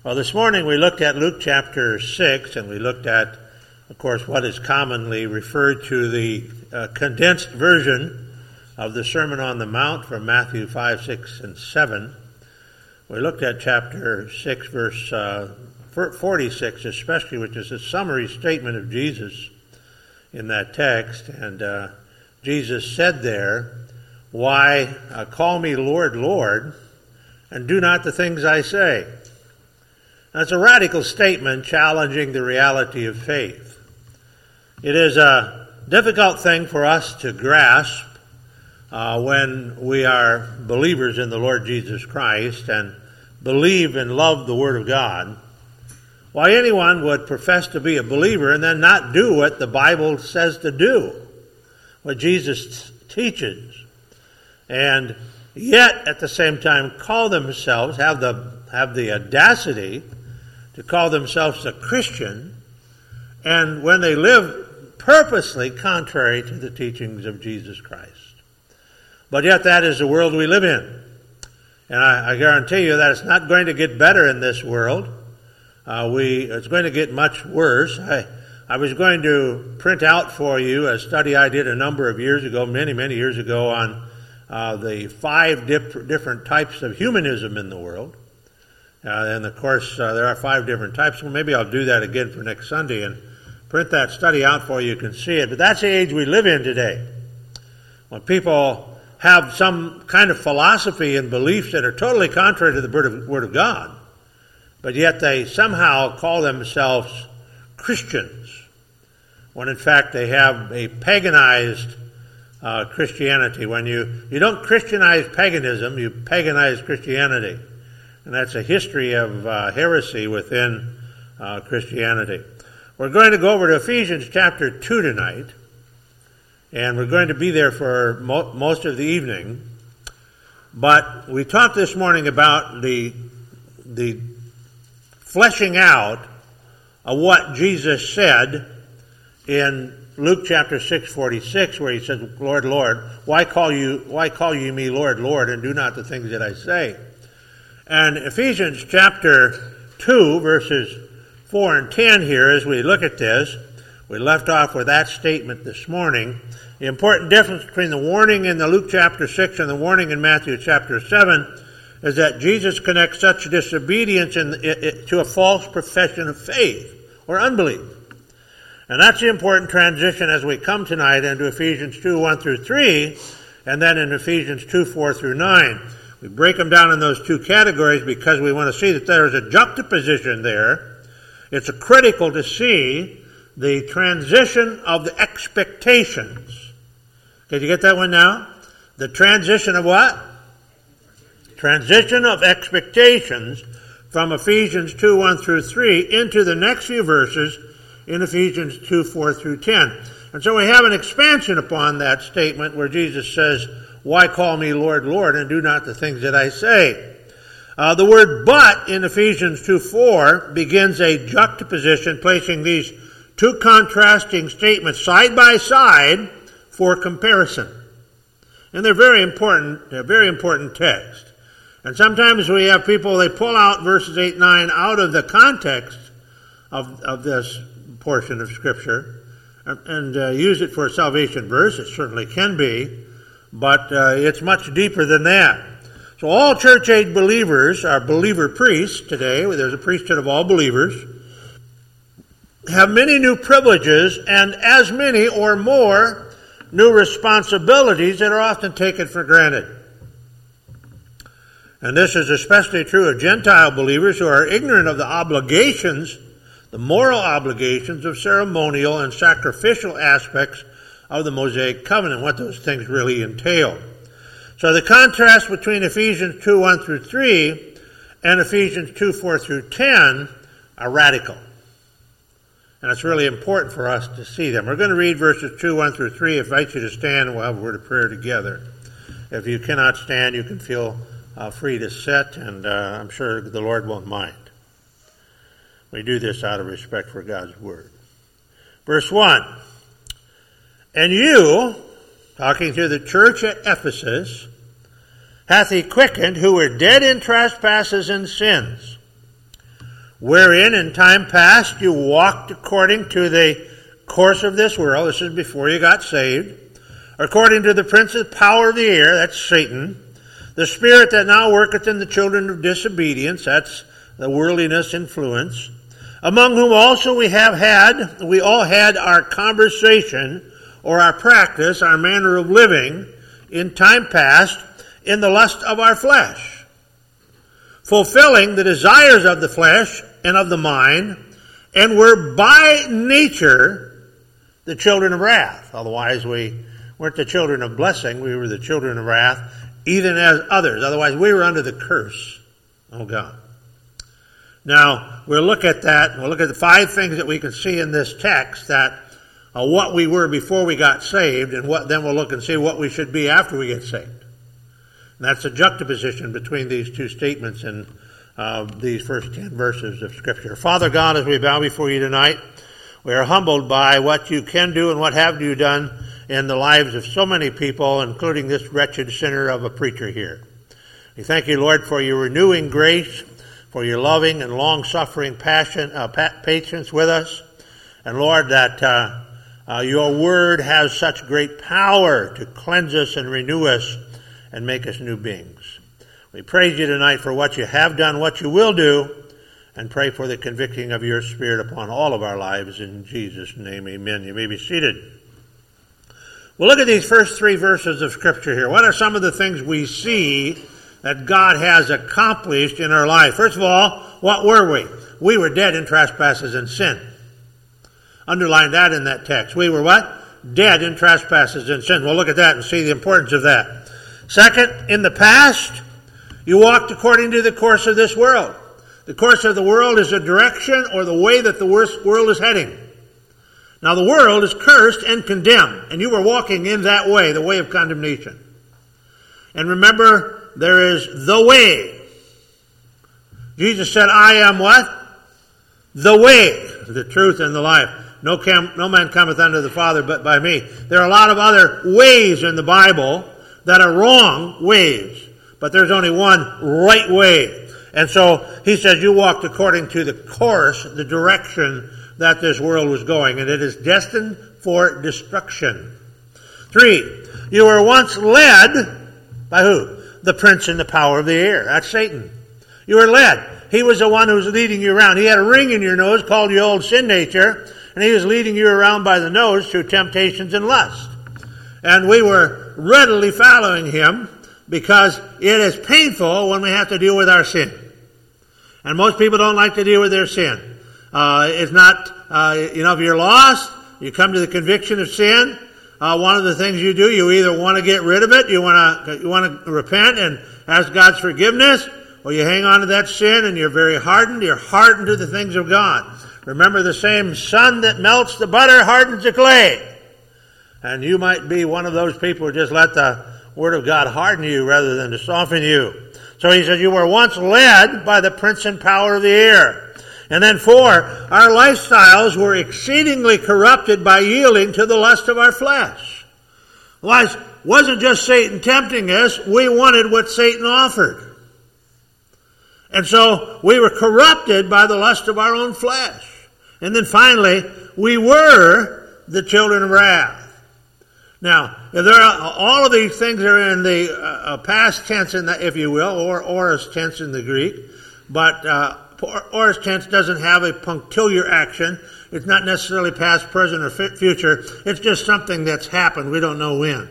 Well, this morning we looked at Luke chapter 6, and we looked at, of course, what is commonly referred to the condensed version of the Sermon on the Mount from Matthew 5, 6, and 7. We looked at chapter 6, verse 46 especially, which is a summary statement of Jesus in that text. And Jesus said there, "Why call me Lord, Lord, and do not the things I say?" That's a radical statement challenging the reality of faith. It is a difficult thing for us to grasp when we are believers in the Lord Jesus Christ and believe and love the Word of God. Why anyone would profess to be a believer and then not do what the Bible says to do, what Jesus teaches, and yet at the same time call themselves, have the audacity to call themselves a Christian, and when they live purposely contrary to the teachings of Jesus Christ. But yet that is the world we live in. And I guarantee you that it's not going to get better in this world. It's going to get much worse. I was going to print out for you a study I did a number of years ago, many years ago, on the 5 different types of humanism in the world. And of course, there are 5 different types. Well, maybe I'll do that again for next Sunday and print that study out for you. You can see it. But that's the age we live in today. When people have some kind of philosophy and beliefs that are totally contrary to the Word of God, but yet they somehow call themselves Christians, when in fact they have a paganized Christianity. When you don't Christianize paganism, you paganize Christianity. And that's a history of heresy within Christianity. We're going to go over to Ephesians chapter 2 tonight, and we're going to be there for most of the evening. But we talked this morning about the fleshing out of what Jesus said in Luke chapter 6:46, where he said, "Lord, Lord, why call you me Lord, Lord, and do not the things that I say?" And Ephesians chapter 2, verses 4 and 10 here, as we look at this, we left off with that statement this morning. The important difference between the warning in the Luke chapter 6 and the warning in Matthew chapter 7 is that Jesus connects such disobedience to a false profession of faith or unbelief. And that's the important transition as we come tonight into Ephesians 2, 1 through 3, and then in Ephesians 2, 4 through 9. We break them down in those 2 categories because we want to see that there is a juxtaposition there. It's critical to see the transition of the expectations. Did you get that one now? The transition of what? Transition of expectations from Ephesians 2, 1 through 3 into the next few verses in Ephesians 2, 4 through 10. And so we have an expansion upon that statement where Jesus says, "Why call me Lord, Lord, and do not the things that I say?" The word "but" in Ephesians 2:4 begins a juxtaposition, placing these 2 contrasting statements side by side for comparison. And they're very important text. And sometimes we have people, they pull out verses 8 and 9 out of the context of this portion of Scripture and use it for a salvation verse. It certainly can be. But it's much deeper than that. So all church-age believers are believer priests today. There's a priesthood of all believers. Have many new privileges and as many or more new responsibilities that are often taken for granted. And this is especially true of Gentile believers who are ignorant of the obligations, the moral obligations of ceremonial and sacrificial aspects of the Mosaic covenant, what those things really entail. So the contrast between Ephesians 2, 1 through 3 and Ephesians 2, 4 through 10 are radical. And it's really important for us to see them. We're going to read verses 2, 1 through 3. I invite you to stand and we'll have a word of prayer together. If you cannot stand, you can feel free to sit, and I'm sure the Lord won't mind. We do this out of respect for God's Word. Verse 1. "And you," talking to the church at Ephesus, "hath he quickened who were dead in trespasses and sins, wherein in time past you walked according to the course of this world. This is before you got saved. According to the prince of the power of the air, that's Satan. The spirit that now worketh in the children of disobedience, that's the worldliness influence. Among whom also we all had our conversation, or our practice, our manner of living, in time past, in the lust of our flesh, fulfilling the desires of the flesh and of the mind, and were by nature the children of wrath. Otherwise we weren't the children of blessing, we were the children of wrath, even as others. Otherwise we were under the curse of God. Now, we'll look at that, and we'll look at the 5 things that we can see in this text, that what we were before we got saved, and then we'll look and see what we should be after we get saved. And that's a juxtaposition between these 2 statements in these first 10 verses of Scripture. Father God, as we bow before you tonight, we are humbled by what you can do and what have you done in the lives of so many people, including this wretched sinner of a preacher here. We thank you, Lord, for your renewing grace, for your loving and long-suffering patience with us. And Lord, that your word has such great power to cleanse us and renew us and make us new beings. We praise you tonight for what you have done, what you will do, and pray for the convicting of your Spirit upon all of our lives. In Jesus' name, amen. You may be seated. We'll look at these first 3 verses of Scripture here. What are some of the things we see that God has accomplished in our life? First of all, what were we? We were dead in trespasses and sin. Underline that in that text. We were what? Dead in trespasses and sin. We'll look at that and see the importance of that. Second, in the past, you walked according to the course of this world. The course of the world is a direction or the way that the world is heading. Now the world is cursed and condemned, and you were walking in that way, the way of condemnation. And remember, there is the way. Jesus said, I am what? The way, the truth, and the life. No man cometh unto the Father but by me. There are a lot of other ways in the Bible that are wrong ways, but there's only one right way. And so he says you walked according to the course, the direction that this world was going, and it is destined for destruction. 3, you were once led by who? The prince and the power of the air. That's Satan. You were led. He was the one who was leading you around. He had a ring in your nose called your old sin nature, and he was leading you around by the nose through temptations and lust. And we were readily following him because it is painful when we have to deal with our sin. And most people don't like to deal with their sin. It's not, if you're lost, you come to the conviction of sin. One of the things you do, you either want to get rid of it, you want to repent and ask God's forgiveness, or you hang on to that sin and you're very hardened. You're hardened to the things of God. Remember, the same sun that melts the butter hardens the clay. And you might be one of those people who just let the Word of God harden you rather than to soften you. So he says, you were once led by the prince and power of the air. And then 4, our lifestyles were exceedingly corrupted by yielding to the lust of our flesh. It wasn't just Satan tempting us, we wanted what Satan offered. And so we were corrupted by the lust of our own flesh. And then finally, we were the children of wrath. Now, all of these things are in the past tense, if you will, or aorist tense in the Greek. But aorist tense doesn't have a punctiliar action. It's not necessarily past, present, or future. It's just something that's happened. We don't know when.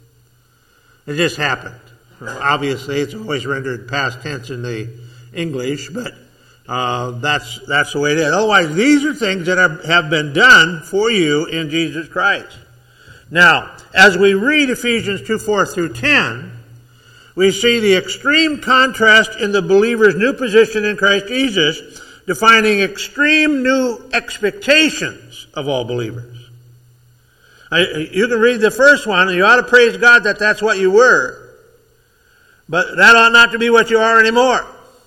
It just happened. Obviously, it's always rendered past tense in the English, but that's the way it is. Otherwise, these are things that have been done for you in Jesus Christ. Now, as we read Ephesians 2:4 through 10, we see the extreme contrast in the believer's new position in Christ Jesus, defining extreme new expectations of all believers. You can read the first one, and you ought to praise God that that's what you were. But that ought not to be what you are anymore.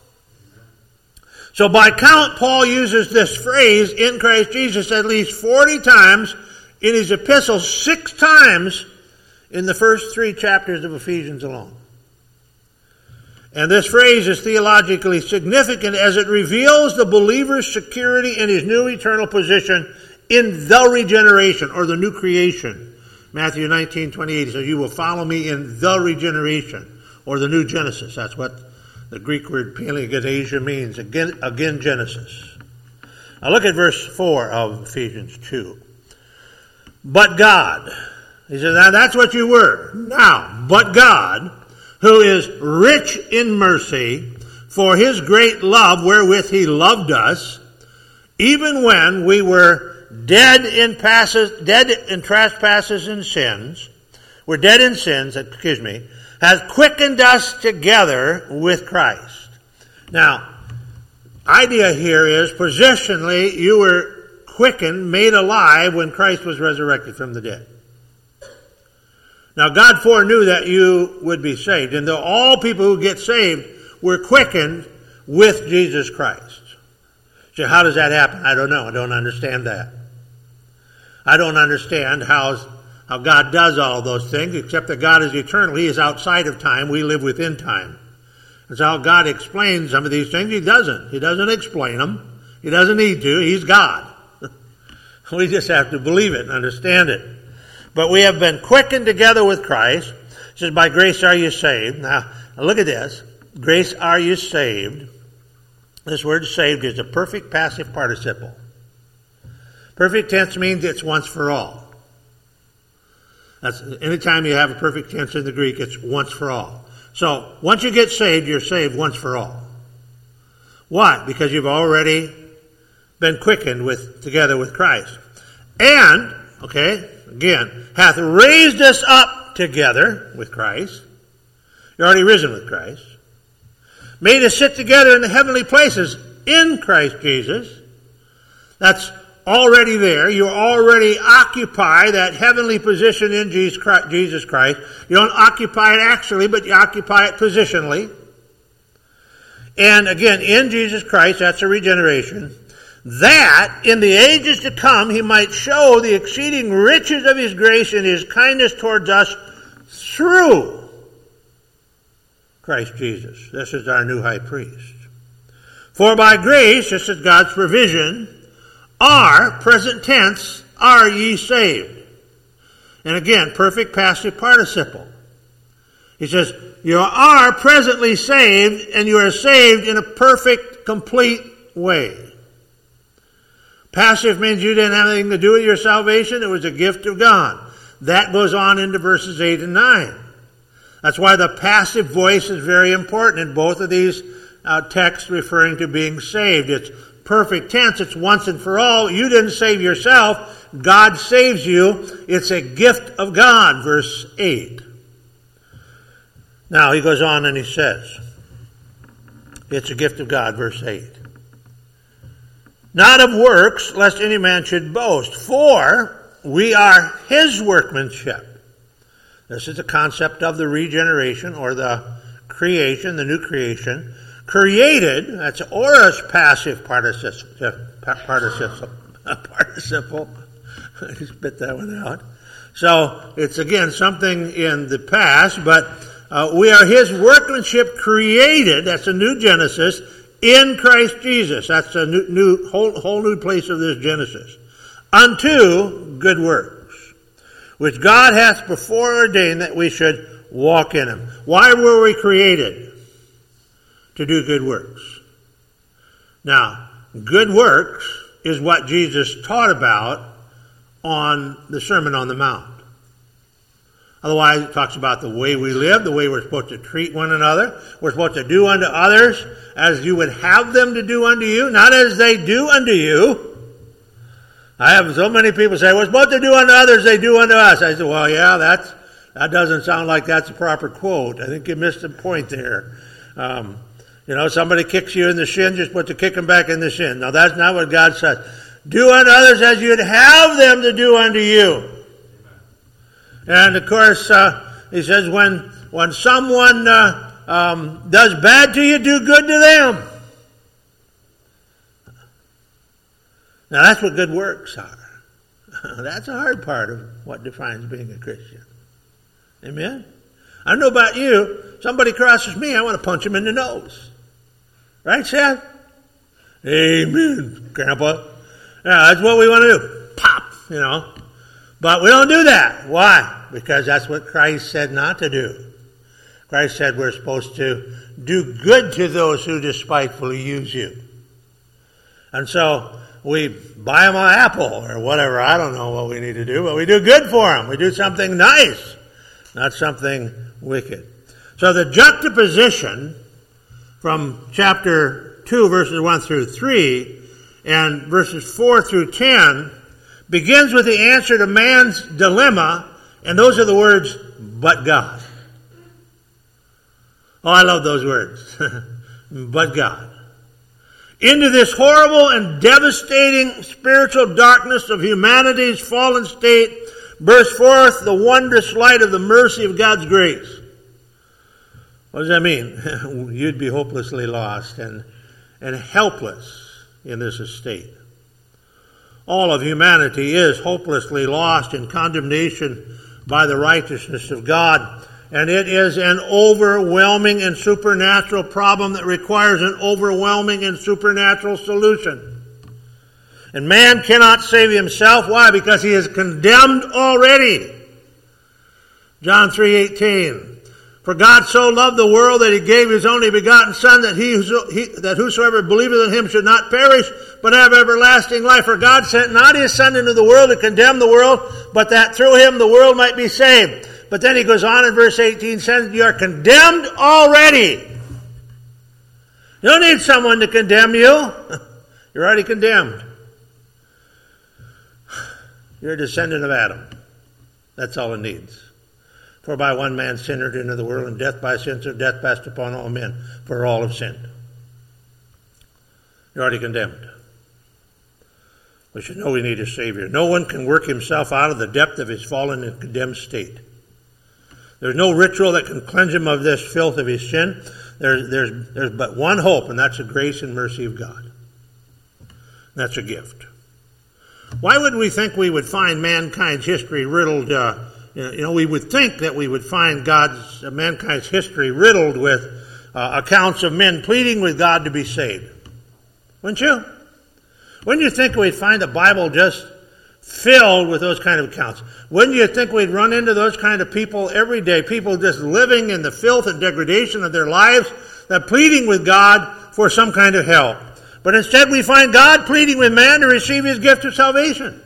So by count, Paul uses this phrase, in Christ Jesus, at least 40 times in his epistle, 6 times in the first 3 chapters of Ephesians alone. And this phrase is theologically significant as it reveals the believer's security in his new eternal position in the regeneration or the new creation. Matthew 19:28 says, "You will follow me in the regeneration," or the new Genesis. That's what the Greek word paleogenesia means. Again, Genesis. Now look at verse 4 of Ephesians 2. But God, he says, now that's what you were. Now, but God, who is rich in mercy, for his great love wherewith he loved us, even when we were dead in trespasses and sins, has quickened us together with Christ. Now, idea here is positionally you were quickened, made alive when Christ was resurrected from the dead. Now, God foreknew that you would be saved, and though all people who get saved were quickened with Jesus Christ. So how does that happen? I don't know. I don't understand that. I don't understand how God does all those things, except that God is eternal. He is outside of time. We live within time. That's how God explains some of these things. He doesn't. He doesn't explain them. He doesn't need to. He's God. We just have to believe it and understand it. But we have been quickened together with Christ. It says, by grace are you saved. Now, look at this. Grace are you saved. This word saved is a perfect passive participle. Perfect tense means it's once for all. That's anytime you have a perfect tense in the Greek, it's once for all. So, once you get saved, you're saved once for all. Why? Because you've already been quickened together with Christ. And, again, hath raised us up together with Christ. You're already risen with Christ. Made us sit together in the heavenly places in Christ Jesus. That's already there. You already occupy that heavenly position in Jesus Christ. You don't occupy it actually, but you occupy it positionally. And again, in Jesus Christ, that's a regeneration. That in the ages to come he might show the exceeding riches of his grace and his kindness towards us through Christ Jesus. This is our new high priest. For by grace, this is God's provision, are, present tense, are ye saved. And again, perfect passive participle. He says, you are presently saved, and you are saved in a perfect, complete way. Passive means you didn't have anything to do with your salvation. It was a gift of God. That goes on into verses 8 and 9. That's why the passive voice is very important in both of these texts referring to being saved. It's perfect tense. It's once and for all. You didn't save yourself. God saves you. It's a gift of God, verse 8. Now he goes on and he says, it's a gift of God, verse 8. Not of works, lest any man should boast, for we are his workmanship. This is the concept of the regeneration or the creation, the new creation. Created, that's aorist passive participle. I spit that one out. So it's again something in the past, but we are his workmanship created, that's a new Genesis, in Christ Jesus. That's a whole new place of this Genesis. Unto good works, which God hath before ordained that we should walk in them. Why were we created? To do good works. Now, good works is what Jesus taught about on the Sermon on the Mount. Otherwise, it talks about the way we live, the way we're supposed to treat one another. We're supposed to do unto others as you would have them to do unto you, not as they do unto you. I have so many people say, we're supposed to do unto others, they do unto us. I said, well, yeah, that doesn't sound like that's a proper quote. I think you missed the point there. Somebody kicks you in the shin, you're supposed to kick them back in the shin. No, that's not what God says. Do unto others as you'd have them to do unto you. And of course, he says, when someone does bad to you, do good to them. Now that's what good works are. That's a hard part of what defines being a Christian. Amen? I don't know about you. Somebody crosses me, I want to punch him in the nose. Right, Seth? Amen, Grandpa. Yeah, that's what we want to do. Pop, But we don't do that. Why? Because that's what Christ said not to do. Christ said we're supposed to do good to those who despitefully use you. And so we buy them an apple or whatever. I don't know what we need to do, but we do good for them. We do something nice, not something wicked. So the juxtaposition from chapter 2, verses 1 through 3, and verses 4 through 10, begins with the answer to man's dilemma, and those are the words, but God. Oh, I love those words. But God. Into this horrible and devastating spiritual darkness of humanity's fallen state burst forth the wondrous light of the mercy of God's grace. What does that mean? You'd be hopelessly lost and helpless in this estate. All of humanity is hopelessly lost in condemnation by the righteousness of God. And it is an overwhelming and supernatural problem that requires an overwhelming and supernatural solution. And man cannot save himself. Why? Because he is condemned already. John 3:18. For God so loved the world that he gave his only begotten Son, that that whosoever believeth in him should not perish, but have everlasting life. For God sent not his Son into the world to condemn the world, but that through him the world might be saved. But then he goes on in verse 18, says, you are condemned already. You don't need someone to condemn you. You're already condemned. You're a descendant of Adam. That's all it needs. For by one man sin entered into the world, and death by sin, so death passed upon all men, for all have sinned. You're already condemned. We should know we need a Savior. No one can work himself out of the depth of his fallen and condemned state. There's no ritual that can cleanse him of this filth of his sin. There's but one hope, and that's the grace and mercy of God. That's a gift. Why would we think we would find mankind's history riddled? We would think that we would find mankind's history riddled with accounts of men pleading with God to be saved. Wouldn't you? Wouldn't you think we'd find the Bible just filled with those kind of accounts? Wouldn't you think we'd run into those kind of people every day? People just living in the filth and degradation of their lives, that pleading with God for some kind of help. But instead we find God pleading with man to receive his gift of salvation.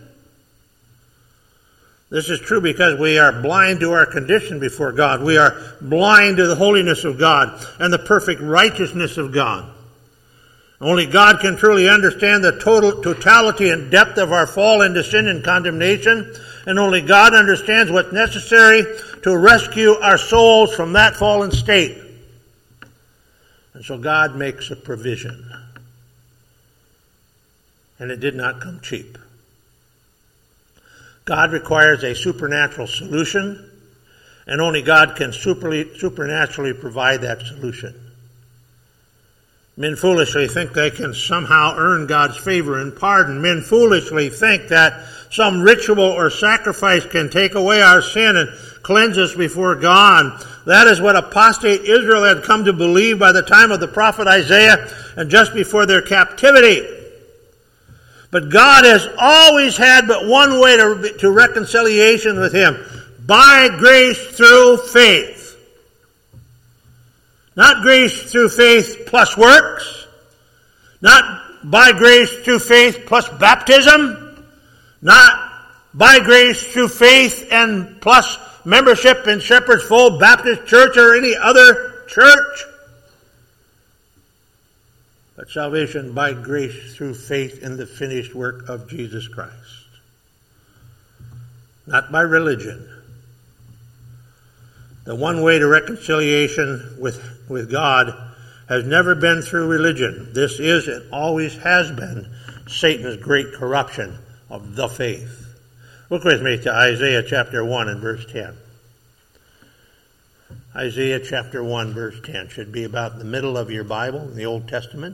This is true because we are blind to our condition before God. We are blind to the holiness of God and the perfect righteousness of God. Only God can truly understand the totality and depth of our fall into sin and condemnation, and only God understands what's necessary to rescue our souls from that fallen state. And so God makes a provision. And it did not come cheap. God requires a supernatural solution, and only God can supernaturally provide that solution. Men foolishly think they can somehow earn God's favor and pardon. Men foolishly think that some ritual or sacrifice can take away our sin and cleanse us before God. That is what apostate Israel had come to believe by the time of the prophet Isaiah and just before their captivity. But God has always had but one way to reconciliation with him: by grace through faith. Not grace through faith plus works. Not by grace through faith plus baptism. Not by grace through faith and plus membership in Shepherd's Fold Baptist Church or any other church. But salvation by grace through faith in the finished work of Jesus Christ. Not by religion. The one way to reconciliation with God has never been through religion. This is and always has been Satan's great corruption of the faith. Look with me to Isaiah chapter 1 and verse 10. Isaiah chapter 1 verse 10 should be about the middle of your Bible in the Old Testament.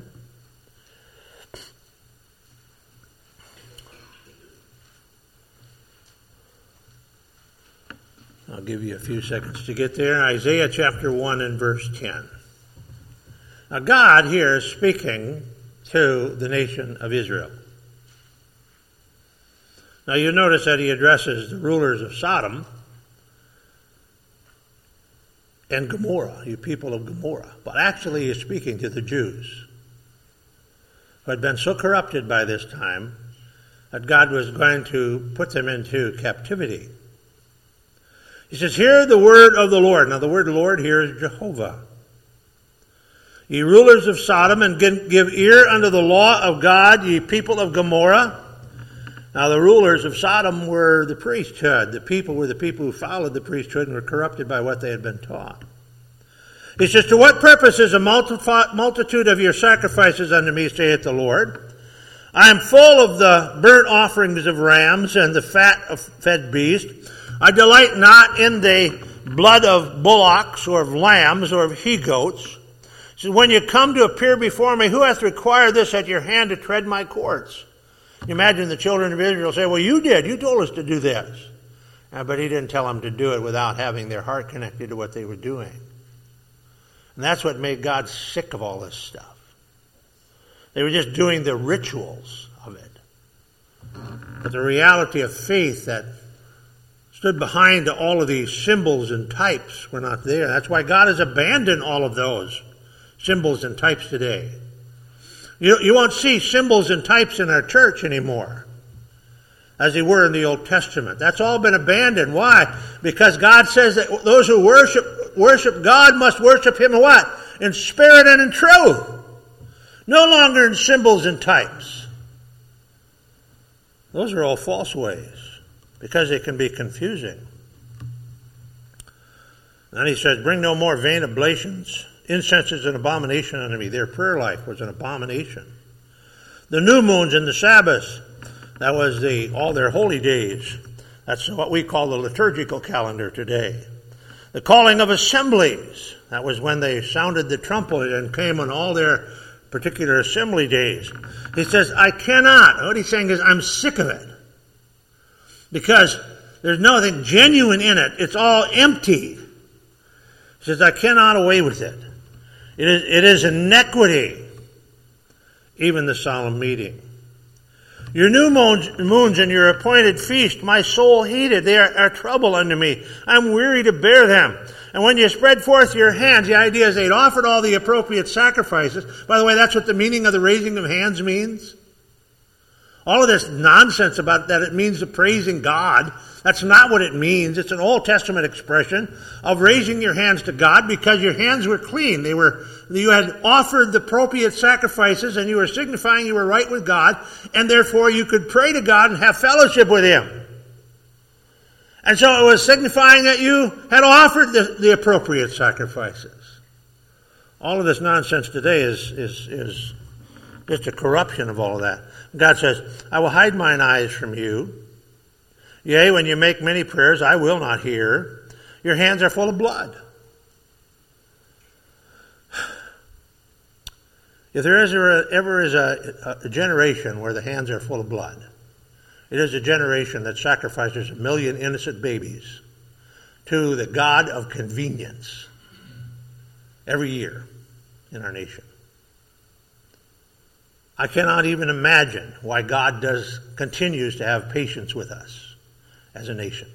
give you a few seconds to get there. Isaiah chapter 1 and verse 10. Now God here is speaking to the nation of Israel. Now you notice that he addresses the rulers of Sodom and Gomorrah, you people of Gomorrah. But actually he's speaking to the Jews who had been so corrupted by this time that God was going to put them into captivity. He says, hear the word of the Lord. Now the word Lord here is Jehovah. Ye rulers of Sodom, and give ear unto the law of God, ye people of Gomorrah. Now the rulers of Sodom were the priesthood. The people were the people who followed the priesthood and were corrupted by what they had been taught. He says, to what purpose is a multitude of your sacrifices unto me, saith the Lord? I am full of the burnt offerings of rams and the fat of fed beasts. I delight not in the blood of bullocks or of lambs or of he-goats. He says, when you come to appear before me, who hath required this at your hand to tread my courts? You imagine the children of Israel say, well, you did. You told us to do this. But he didn't tell them to do it without having their heart connected to what they were doing. And that's what made God sick of all this stuff. They were just doing the rituals of it. But the reality of faith that stood behind all of these symbols and types were not there. That's why God has abandoned all of those symbols and types today. You won't see symbols and types in our church anymore as they were in the Old Testament. That's all been abandoned. Why? Because God says that those who worship God must worship Him in what? In spirit and in truth. No longer in symbols and types. Those are all false ways because they can be confusing. Then he says, bring no more vain oblations. Incense is an abomination unto me. Their prayer life was an abomination. The new moons and the Sabbaths, that was all their holy days. That's what we call the liturgical calendar today. The calling of assemblies, that was when they sounded the trumpet and came on all their particular assembly days. He says, I cannot. What he's saying is, I'm sick of it. Because there's nothing genuine in it. It's all empty. He says, I cannot away with it. It is iniquity, even the solemn meeting. Your new moons and your appointed feast, my soul hated. They are trouble unto me. I'm weary to bear them. And when you spread forth your hands, the idea is they'd offered all the appropriate sacrifices. By the way, that's what the meaning of the raising of hands means. All of this nonsense about that it means the praising God, that's not what it means. It's an Old Testament expression of raising your hands to God because your hands were clean. You had offered the appropriate sacrifices and you were signifying you were right with God, and therefore you could pray to God and have fellowship with Him. And so it was signifying that you had offered the appropriate sacrifices. All of this nonsense today is just a corruption of all of that. God says, I will hide mine eyes from you. Yea, when you make many prayers, I will not hear. Your hands are full of blood. If there ever is a generation where the hands are full of blood, it is a generation that sacrifices 1 million innocent babies to the God of convenience every year in our nation. I cannot even imagine why God continues to have patience with us as a nation.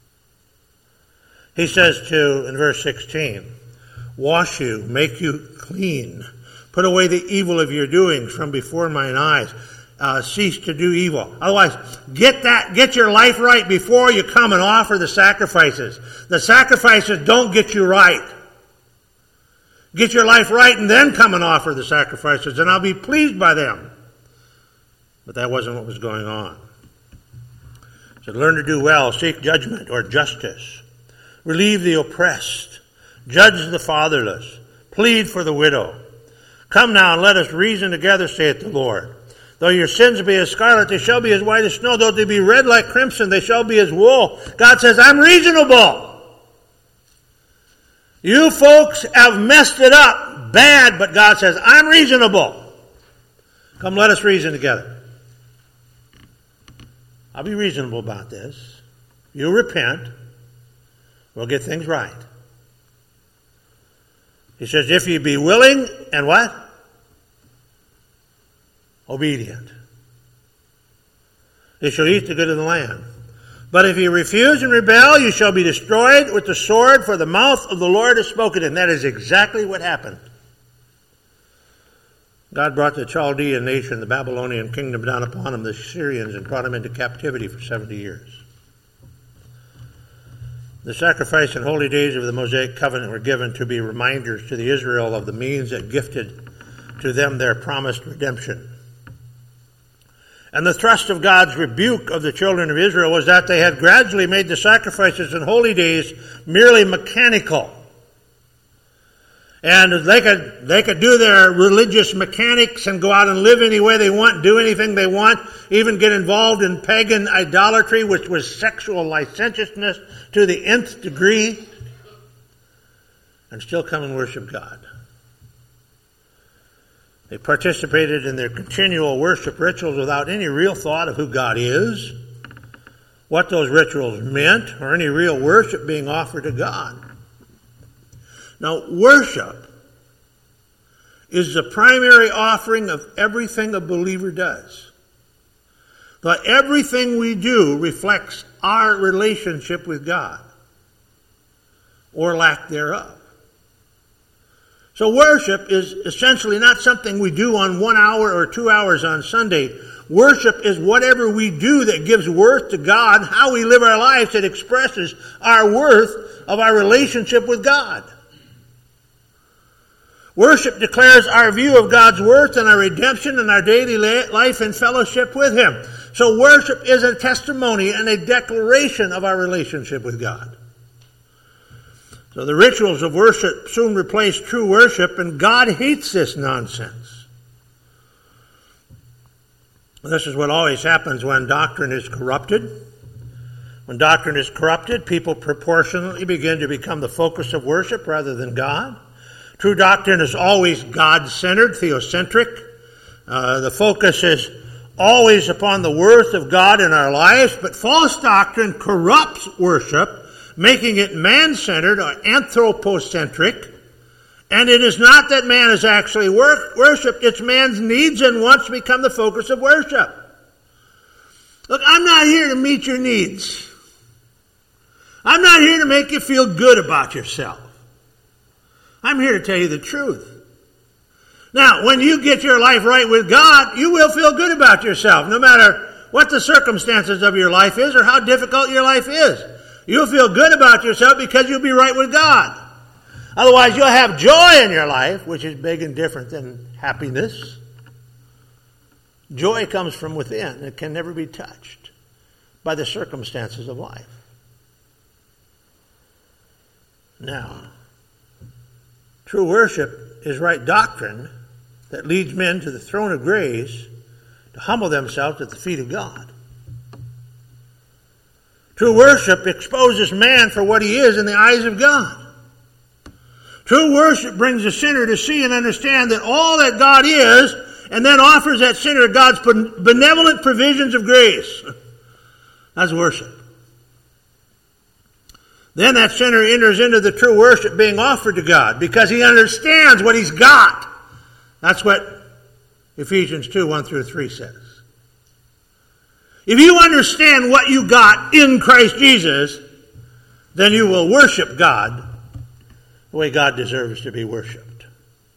He says in verse 16, wash you, make you clean, put away the evil of your doings from before mine eyes, cease to do evil. Otherwise, get your life right before you come and offer the sacrifices. The sacrifices don't get you right. Get your life right and then come and offer the sacrifices, and I'll be pleased by them. But that wasn't what was going on. So learn to do well, seek judgment or justice, relieve the oppressed, judge the fatherless, plead for the widow. Come now and let us reason together, saith the Lord. Though your sins be as scarlet, they shall be as white as snow. Though they be red like crimson, they shall be as wool. God says, I'm reasonable. You folks have messed it up bad, but God says, I'm reasonable. Come, let us reason together. I'll be reasonable about this. You repent. we'll get things right. He says, if ye be willing and what? Obedient. You shall eat the good of the land. But if ye refuse and rebel, you shall be destroyed with the sword, for the mouth of the Lord has spoken. And that is exactly what happened. God brought the Chaldean nation, the Babylonian kingdom, down upon them, the Syrians, and brought them into captivity for 70 years. The sacrifice and holy days of the Mosaic covenant were given to be reminders to the Israel of the means that gifted to them their promised redemption. And the thrust of God's rebuke of the children of Israel was that they had gradually made the sacrifices and holy days merely mechanical. And they could do their religious mechanics and go out and live any way they want, do anything they want, even get involved in pagan idolatry, which was sexual licentiousness to the nth degree, and still come and worship God. They participated in their continual worship rituals without any real thought of who God is, what those rituals meant, or any real worship being offered to God. Now, worship is the primary offering of everything a believer does. But everything we do reflects our relationship with God, or lack thereof. So worship is essentially not something we do on 1 hour or 2 hours on Sunday. Worship is whatever we do that gives worth to God, how we live our lives that expresses our worth of our relationship with God. Worship declares our view of God's worth and our redemption and our daily life and fellowship with Him. So worship is a testimony and a declaration of our relationship with God. So the rituals of worship soon replace true worship, and God hates this nonsense. This is what always happens when doctrine is corrupted. When doctrine is corrupted, people proportionately begin to become the focus of worship rather than God. True doctrine is always God-centered, theocentric. The focus is always upon the worth of God in our lives, but false doctrine corrupts worship, making it man-centered or anthropocentric. And it is not that man is actually worshipped, it's man's needs and wants become the focus of worship. Look, I'm not here to meet your needs. I'm not here to make you feel good about yourself. I'm here to tell you the truth. Now, when you get your life right with God, you will feel good about yourself, no matter what the circumstances of your life is or how difficult your life is. You'll feel good about yourself because you'll be right with God. Otherwise, you'll have joy in your life, which is big and different than happiness. Joy comes from within. It can never be touched by the circumstances of life. Now, true worship is right doctrine that leads men to the throne of grace to humble themselves at the feet of God. True worship exposes man for what he is in the eyes of God. True worship brings the sinner to see and understand that all that God is, and then offers that sinner God's benevolent provisions of grace. That's worship. Then that sinner enters into the true worship being offered to God because he understands what he's got. That's what Ephesians 2, 1 through 3 says. If you understand what you got in Christ Jesus, then you will worship God the way God deserves to be worshipped.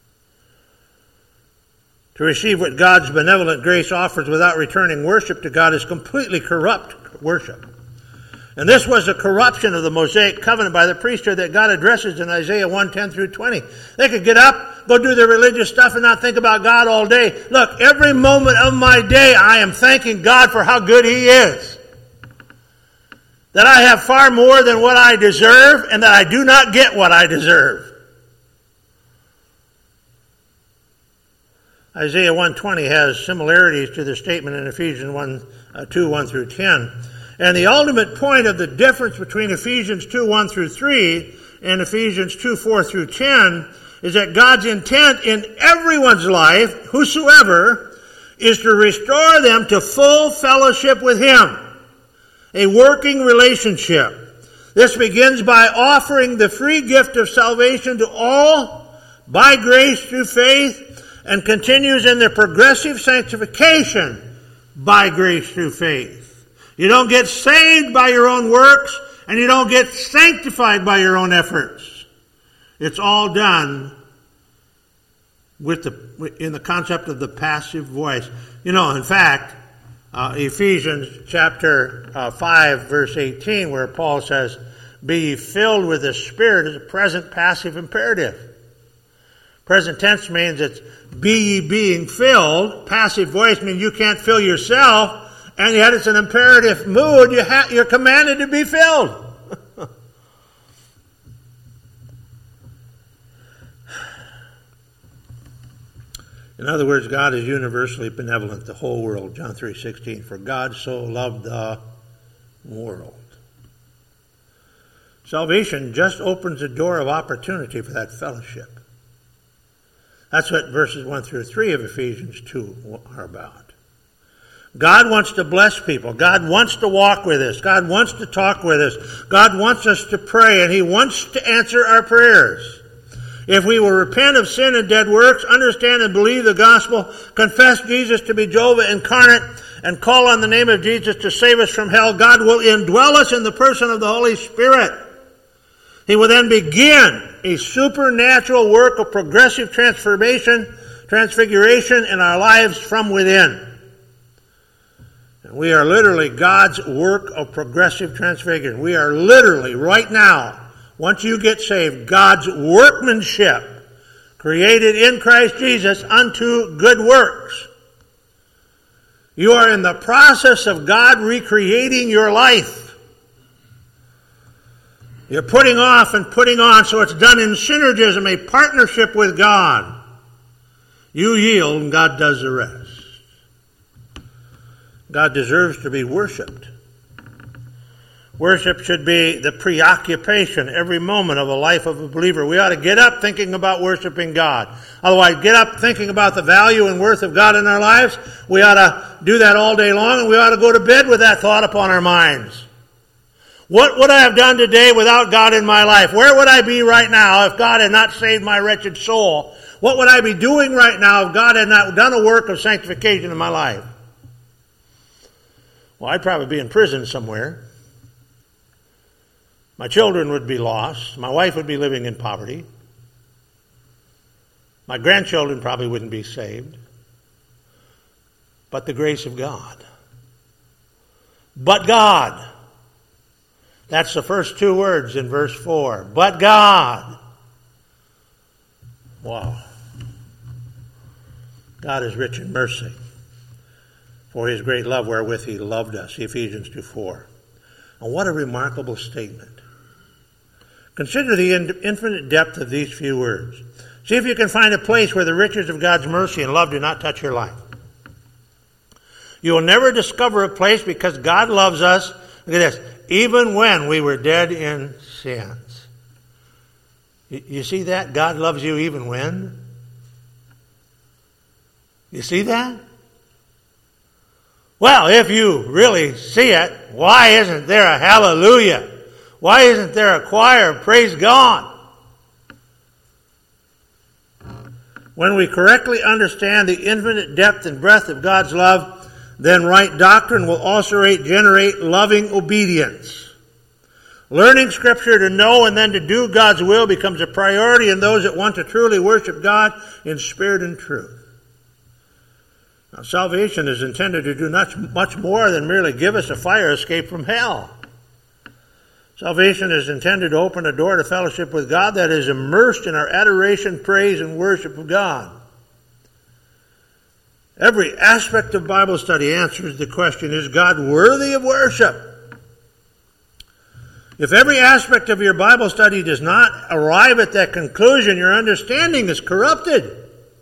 To receive what God's benevolent grace offers without returning worship to God is completely corrupt worship. And this was a corruption of the Mosaic covenant by the priesthood that God addresses in Isaiah 1, 10 through 20. They could get up, go do their religious stuff, and not think about God all day. Look, every moment of my day I am thanking God for how good He is. That I have far more than what I deserve, and that I do not get what I deserve. Isaiah 1:20 has similarities to the statement in Ephesians 2, 1 through 10. And the ultimate point of the difference between Ephesians 2, 1 through 3 and Ephesians 2, 4 through 10 is that God's intent in everyone's life, whosoever, is to restore them to full fellowship with Him. A working relationship. This begins by offering the free gift of salvation to all by grace through faith, and continues in the progressive sanctification by grace through faith. You don't get saved by your own works, and you don't get sanctified by your own efforts. It's all done in the concept of the passive voice. In fact, Ephesians chapter 5, verse 18, where Paul says, "Be ye filled with the Spirit," is a present passive imperative. Present tense means it's be ye being filled. Passive voice means you can't fill yourself, and yet it's an imperative mood. You're commanded to be filled. In other words, God is universally benevolent, the whole world. John 3:16, "For God so loved the world." Salvation just opens a door of opportunity for that fellowship. That's what verses 1 through 3 of Ephesians 2 are about. God wants to bless people. God wants to walk with us. God wants to talk with us. God wants us to pray, and He wants to answer our prayers. If we will repent of sin and dead works, understand and believe the gospel, confess Jesus to be Jehovah incarnate, and call on the name of Jesus to save us from hell, God will indwell us in the person of the Holy Spirit. He will then begin a supernatural work of progressive transfiguration in our lives from within. And we are literally God's work of progressive transfiguration. We are literally, right now, once you get saved, God's workmanship, created in Christ Jesus unto good works. You are in the process of God recreating your life. You're putting off and putting on, so it's done in synergism, a partnership with God. You yield, and God does the rest. God deserves to be worshipped. Worship should be the preoccupation every moment of the life of a believer. We ought to get up thinking about worshiping God. Otherwise, get up thinking about the value and worth of God in our lives. We ought to do that all day long, and we ought to go to bed with that thought upon our minds. What would I have done today without God in my life? Where would I be right now if God had not saved my wretched soul? What would I be doing right now if God had not done a work of sanctification in my life? Well, I'd probably be in prison somewhere. My children would be lost. My wife would be living in poverty. My grandchildren probably wouldn't be saved. But the grace of God. But God. That's the first two words in verse 4. But God. Wow. God is rich in mercy, for His great love wherewith He loved us. Ephesians 2:4. And what a remarkable statement. Consider the infinite depth of these few words. See if you can find a place where the riches of God's mercy and love do not touch your life. You will never discover a place because God loves us. Look at this. Even when we were dead in sins. You see that? God loves you even when? You see that? Well, if you really see it, why isn't there a hallelujah? Why isn't there a choir of praise God? When we correctly understand the infinite depth and breadth of God's love, then right doctrine will also generate loving obedience. Learning Scripture to know and then to do God's will becomes a priority in those that want to truly worship God in spirit and truth. Now, salvation is intended to do much more than merely give us a fire escape from hell. Salvation is intended to open a door to fellowship with God that is immersed in our adoration, praise, and worship of God. Every aspect of Bible study answers the question, is God worthy of worship? If every aspect of your Bible study does not arrive at that conclusion, your understanding is corrupted.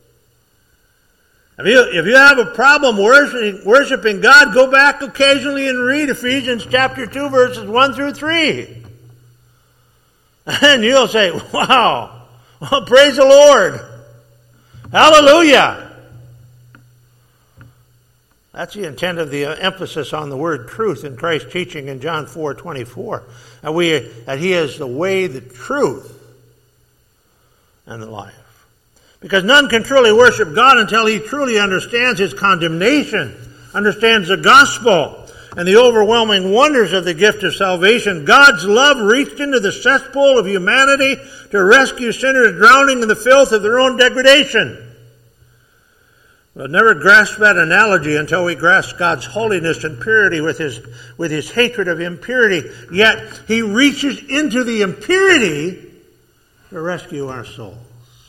If you have a problem worshiping God, go back occasionally and read Ephesians chapter 2, verses 1 through 3. And you'll say, wow, well, praise the Lord. Hallelujah. That's the intent of the emphasis on the word truth in Christ's teaching in John 4:24. That He is the way, the truth, and the life. Because none can truly worship God until he truly understands His condemnation, understands the gospel, and the overwhelming wonders of the gift of salvation. God's love reached into the cesspool of humanity to rescue sinners drowning in the filth of their own degradation. We'll never grasp that analogy until we grasp God's holiness and purity with his hatred of impurity. Yet He reaches into the impurity to rescue our souls.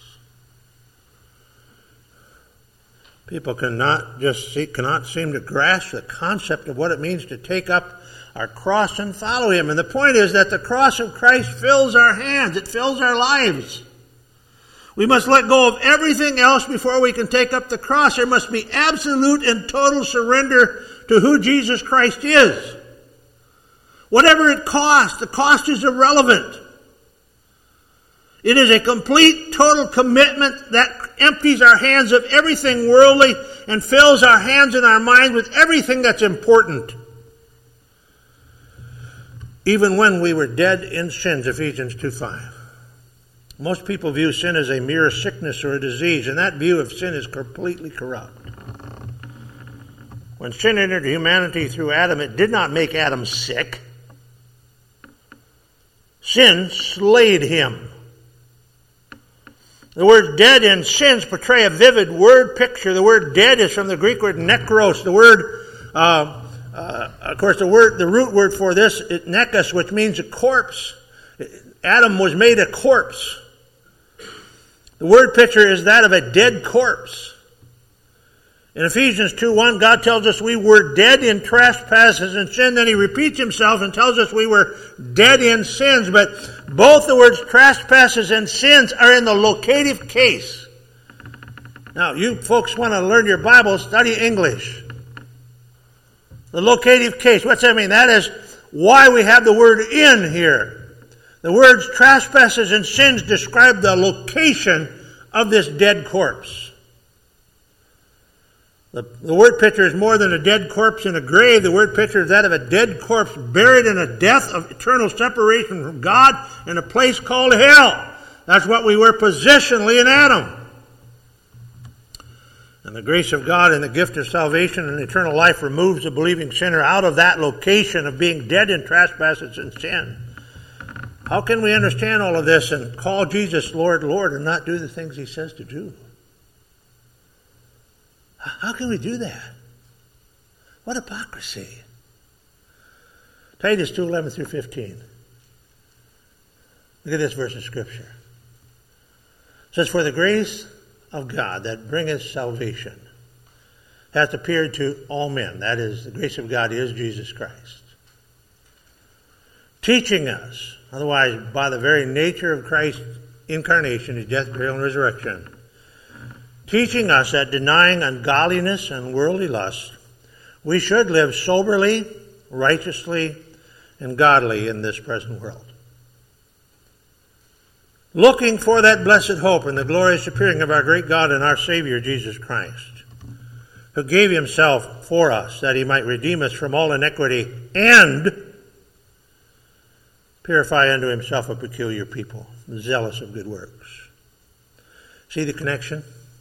People cannot seem to grasp the concept of what it means to take up our cross and follow Him. And the point is that the cross of Christ fills our hands. It fills our lives. We must let go of everything else before we can take up the cross. There must be absolute and total surrender to who Jesus Christ is. Whatever it costs, the cost is irrelevant. It is a complete, total commitment that empties our hands of everything worldly and fills our hands and our mind with everything that's important. Even when we were dead in sins, Ephesians 2:5. Most people view sin as a mere sickness or a disease, and that view of sin is completely corrupt. When sin entered humanity through Adam, it did not make Adam sick. Sin slayed him. The word dead in sins portray a vivid word picture. The word dead is from the Greek word nekros. The word, of course, the root word for this is nekos, which means a corpse. Adam was made a corpse. The word picture is that of a dead corpse. In Ephesians 2:1, God tells us we were dead in trespasses and sin. Then He repeats Himself and tells us we were dead in sins. But both the words trespasses and sins are in the locative case. Now, you folks want to learn your Bible, study English. The locative case. What's that mean? That is why we have the word in here. The words trespasses and sins describe the location of this dead corpse. The word picture is more than a dead corpse in a grave. The word picture is that of a dead corpse buried in a death of eternal separation from God in a place called hell. That's what we were positionally in Adam. And the grace of God and the gift of salvation and eternal life removes the believing sinner out of that location of being dead in trespasses and sin. How can we understand all of this and call Jesus Lord, Lord, and not do the things He says to do? How can we do that? What hypocrisy. Titus 2:11 through 15. Look at this verse of Scripture. It says, for the grace of God that bringeth salvation hath appeared to all men. That is, the grace of God is Jesus Christ. Teaching us, otherwise by the very nature of Christ's incarnation, His death, burial, and resurrection, teaching us that denying ungodliness and worldly lust, we should live soberly, righteously, and godly in this present world. Looking for that blessed hope and the glorious appearing of our great God and our Savior, Jesus Christ, who gave Himself for us, that He might redeem us from all iniquity and purify unto Himself a peculiar people, zealous of good works. See the connection?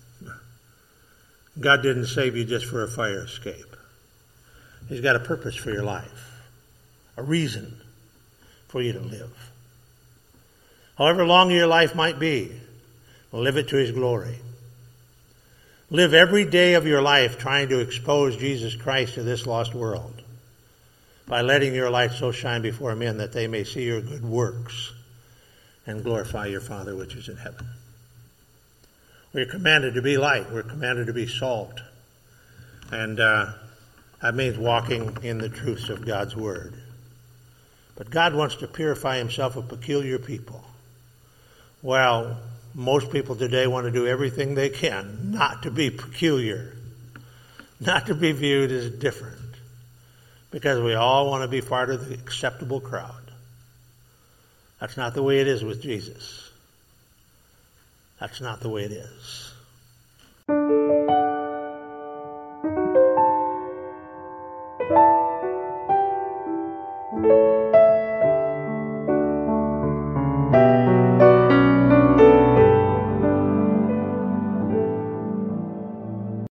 God didn't save you just for a fire escape. He's got a purpose for your life, a reason for you to live. However long your life might be, live it to His glory. Live every day of your life trying to expose Jesus Christ to this lost world by letting your light so shine before men that they may see your good works and glorify your Father which is in heaven. We're commanded to be light. We're commanded to be salt. And that means walking in the truths of God's Word. But God wants to purify Himself of peculiar people. Well, most people today want to do everything they can not to be peculiar, not to be viewed as different, because we all want to be part of the acceptable crowd. That's not the way it is with Jesus. That's not the way it is.